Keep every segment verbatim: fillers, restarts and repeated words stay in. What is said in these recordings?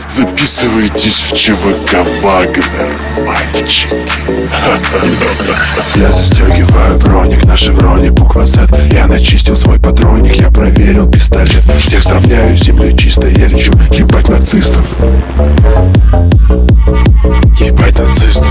Записывайтесь в ЧВК Вагнер, мальчики. Я застегиваю броник на шевроне буква Z. Я начистил свой патроник, я проверил пистолет. Всех сравняю с землей чисто, я лечу ебать нацистов. Ебать нацистов.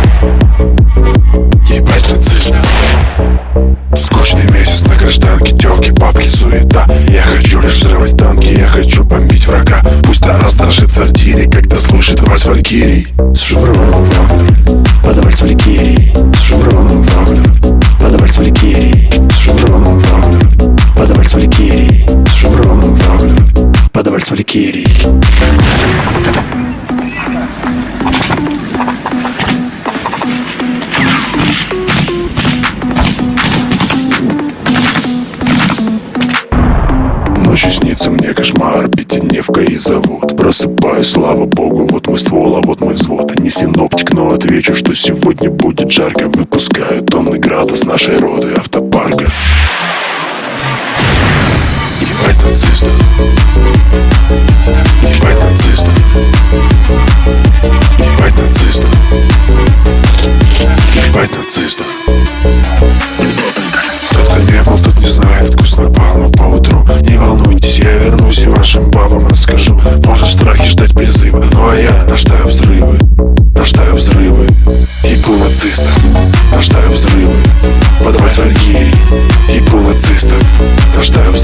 Ебать нацистов. Скучный месяц на гражданке, тёлки, бабки, суета. Я хочу лишь взрывать танки, я хочу бомбить врага. Пусть Тарас дрожит в сортире, когда слышит вальс Валькирий. С шевроном Вагнер, под вальс Валькирий. С шевроном Вагнер, под вальс Валькирий. С шевроном Вагнер, под вальс Валькирий. С шевроном Вагнер, под вальс Валькирий. Ночью снится мне кошмар, Пятидневка и завод. Просыпаюсь, слава богу, вот мой ствол, а вот мой взвод. Не синоптик, но отвечу, что сегодня будет жарко. Выпускаю тонны града с нашей роты автопарка. Ебать нацистов. Ебать нацистов. Ебать нацистов. Ебать нацистов. Тот, кто не был, тот не знает, вкусно пахну поутру. Не волнуйтесь, я вернусь и вашим бабам расскажу. Можешь в страхе ждать призыва, ну а я рождаю взрывы. Рождаю взрывы. Ебу нацистов. Рождаю взрывы. Под вальс Валькирий. Ебу нацистов. Рождаю